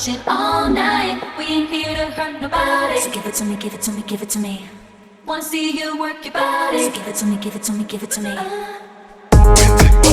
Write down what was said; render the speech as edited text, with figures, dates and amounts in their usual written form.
pushing all night. We ain't here to hurt nobody. So give it to me, give it to me, give it to me. Wanna see you work your body. So give it to me, give it to me, give it to me.